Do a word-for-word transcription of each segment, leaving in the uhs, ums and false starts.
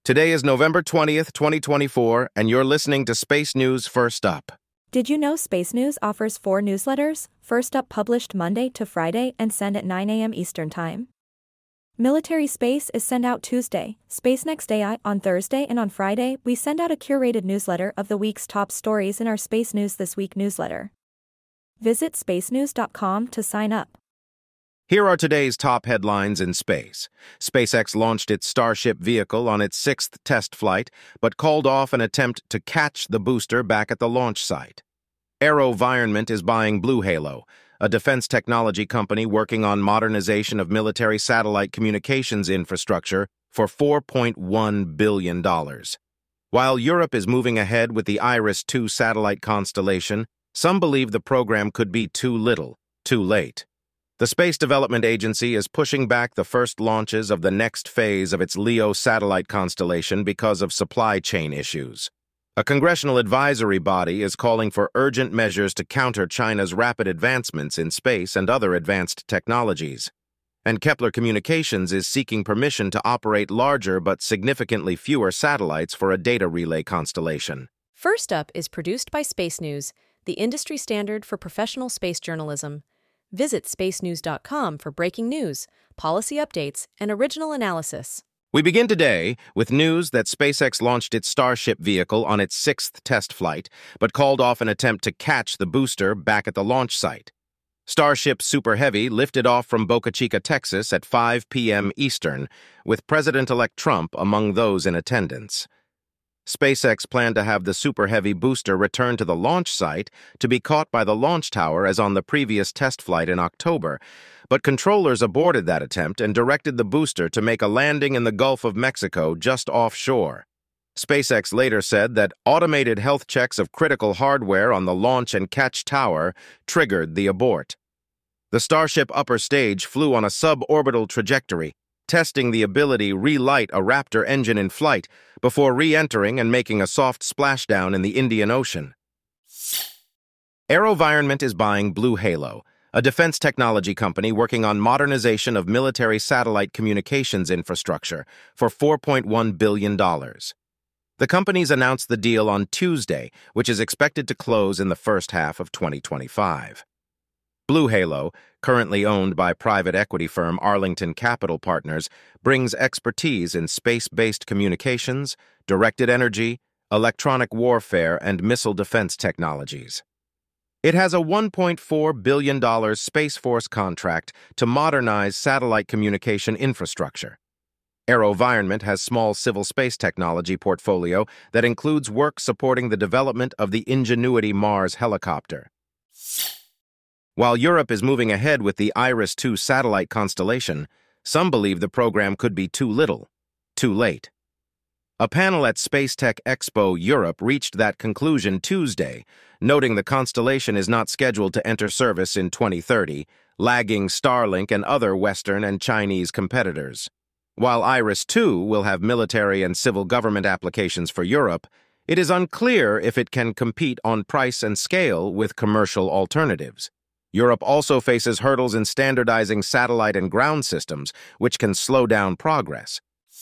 Today is November twentieth, twenty twenty-four, and you're listening to Space News First Up. Did you know Space News offers four newsletters? First Up published Monday to Friday and sent at nine a m Eastern Time. Military Space is sent out Tuesday, Space Next A I on Thursday, and on Friday, we send out a curated newsletter of the week's top stories in our Space News This Week newsletter. Visit space news dot com to sign up. Here are today's top headlines in space. SpaceX launched its Starship vehicle on its sixth test flight, but called off an attempt to catch the booster back at the launch site. AeroVironment is buying BlueHalo, a defense technology company working on modernization of military satellite communications infrastructure, for four point one billion dollars. While Europe is moving ahead with the IRIS two satellite constellation, some believe the program could be too little, too late. The Space Development Agency is pushing back the first launches of the next phase of its LEO satellite constellation because of supply chain issues. A congressional advisory body is calling for urgent measures to counter China's rapid advancements in space and other advanced technologies. And Kepler Communications is seeking permission to operate larger but significantly fewer satellites for a data relay constellation. First Up is produced by Space News, the industry standard for professional space journalism. Visit space news dot com for breaking news, policy updates, and original analysis. We begin today with news that SpaceX launched its Starship vehicle on its sixth test flight, but called off an attempt to catch the booster back at the launch site. Starship Super Heavy lifted off from Boca Chica, Texas at five p m Eastern, with President-elect Trump among those in attendance. SpaceX planned to have the Super Heavy booster return to the launch site to be caught by the launch tower as on the previous test flight in October, but controllers aborted that attempt and directed the booster to make a landing in the Gulf of Mexico just offshore. SpaceX later said that automated health checks of critical hardware on the launch and catch tower triggered the abort. The Starship upper stage flew on a suborbital trajectory, testing the ability to relight a Raptor engine in flight before re-entering and making a soft splashdown in the Indian Ocean. AeroVironment is buying BlueHalo, a defense technology company working on modernization of military satellite communications infrastructure, for four point one billion dollars. The companies announced the deal on Tuesday, which is expected to close in the first half of twenty twenty-five. BlueHalo, currently owned by private equity firm Arlington Capital Partners, brings expertise in space-based communications, directed energy, electronic warfare, and missile defense technologies. It has a one point four billion dollars Space Force contract to modernize satellite communication infrastructure. AeroVironment has small civil space technology portfolio that includes work supporting the development of the Ingenuity Mars helicopter. While Europe is moving ahead with the IRIS two satellite constellation, some believe the program could be too little, too late. A panel at Spacetech Expo Europe reached that conclusion Tuesday, noting the constellation is not scheduled to enter service in twenty thirty, lagging Starlink and other Western and Chinese competitors. While IRIS two will have military and civil government applications for Europe, it is unclear if it can compete on price and scale with commercial alternatives. Europe also faces hurdles in standardizing satellite and ground systems, which can slow down progress.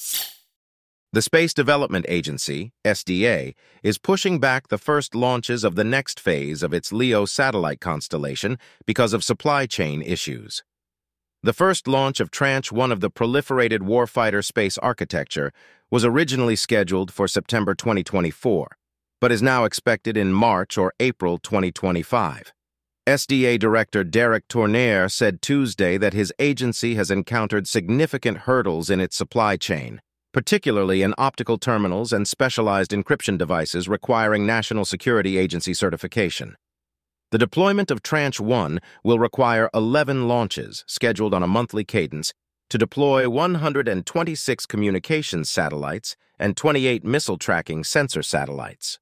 The Space Development Agency, S D A, is pushing back the first launches of the next phase of its LEO satellite constellation because of supply chain issues. The first launch of Tranche one of the Proliferated Warfighter Space Architecture was originally scheduled for September twenty twenty-four, but is now expected in March or April twenty twenty-five. S D A Director Derek Tournear said Tuesday that his agency has encountered significant hurdles in its supply chain, particularly in optical terminals and specialized encryption devices requiring National Security Agency certification. The deployment of Tranche one will require eleven launches, scheduled on a monthly cadence, to deploy one hundred twenty-six communications satellites and twenty-eight missile tracking sensor satellites.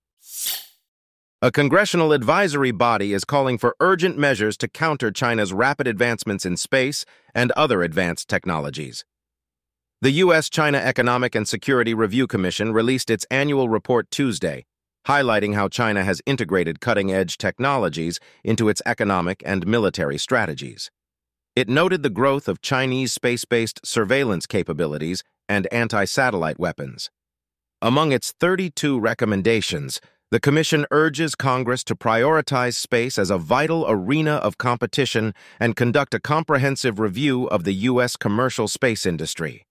A congressional advisory body is calling for urgent measures to counter China's rapid advancements in space and other advanced technologies. The U S China Economic and Security Review Commission released its annual report Tuesday, highlighting how China has integrated cutting-edge technologies into its economic and military strategies. It noted the growth of Chinese space-based surveillance capabilities and anti-satellite weapons. Among its thirty-two recommendations, the Commission urges Congress to prioritize space as a vital arena of competition and conduct a comprehensive review of the U S commercial space industry.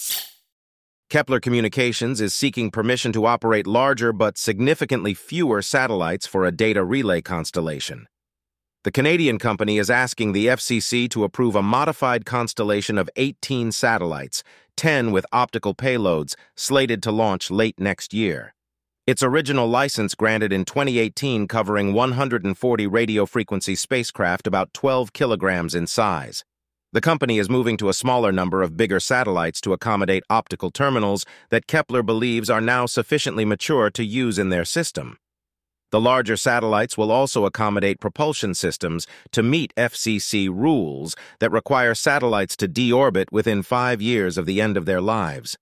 Kepler Communications is seeking permission to operate larger but significantly fewer satellites for a data relay constellation. The Canadian company is asking the F C C to approve a modified constellation of eighteen satellites, ten with optical payloads, slated to launch late next year. Its original license granted in twenty eighteen covering one hundred forty radio frequency spacecraft about twelve kilograms in size. The company is moving to a smaller number of bigger satellites to accommodate optical terminals that Kepler believes are now sufficiently mature to use in their system. The larger satellites will also accommodate propulsion systems to meet F C C rules that require satellites to deorbit within five years of the end of their lives.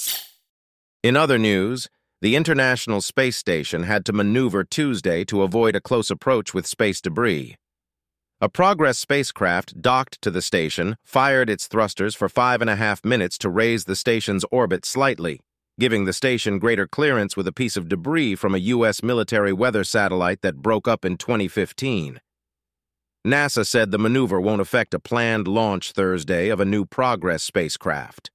In other news, the International Space Station had to maneuver Tuesday to avoid a close approach with space debris. A Progress spacecraft docked to the station fired its thrusters for five and a half minutes to raise the station's orbit slightly, giving the station greater clearance with a piece of debris from a U S military weather satellite that broke up in twenty fifteen. NASA said the maneuver won't affect a planned launch Thursday of a new Progress spacecraft.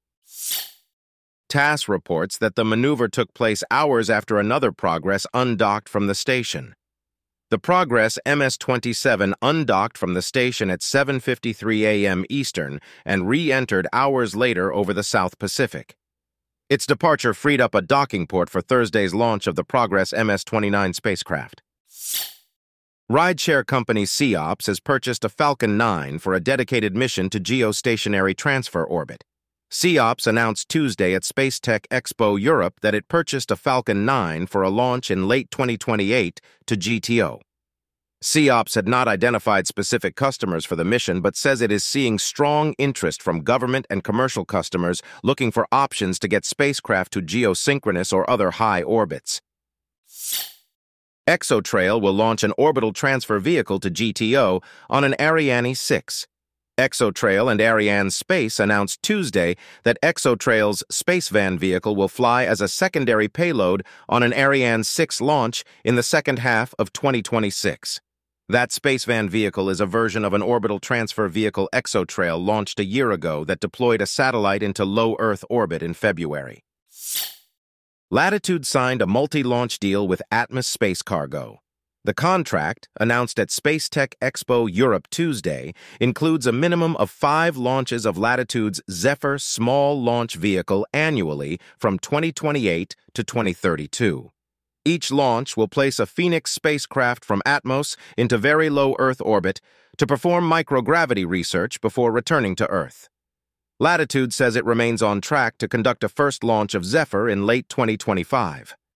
TASS reports that the maneuver took place hours after another Progress undocked from the station. The Progress M S twenty-seven undocked from the station at seven fifty-three a m Eastern and re-entered hours later over the South Pacific. Its departure freed up a docking port for Thursday's launch of the Progress M S twenty-nine spacecraft. Rideshare company SEOPS has purchased a Falcon nine for a dedicated mission to geostationary transfer orbit. SEOPS announced Tuesday at Spacetech Expo Europe that it purchased a Falcon nine for a launch in late twenty twenty-eight to G T O. SEOPS had not identified specific customers for the mission, but says it is seeing strong interest from government and commercial customers looking for options to get spacecraft to geosynchronous or other high orbits. ExoTrail will launch an orbital transfer vehicle to G T O on an Ariane six. ExoTrail and Ariane Space announced Tuesday that ExoTrail's Spacevan vehicle will fly as a secondary payload on an Ariane six launch in the second half of twenty twenty-six. That Spacevan vehicle is a version of an orbital transfer vehicle ExoTrail launched a year ago that deployed a satellite into low Earth orbit in February. Latitude signed a multi-launch deal with Atmos Space Cargo. The contract, announced at Spacetech Expo Europe Tuesday, includes a minimum of five launches of Latitude's Zephyr small launch vehicle annually from twenty twenty-eight to twenty thirty-two. Each launch will place a Phoenix spacecraft from Atmos into very low Earth orbit to perform microgravity research before returning to Earth. Latitude says it remains on track to conduct a first launch of Zephyr in late twenty twenty-five.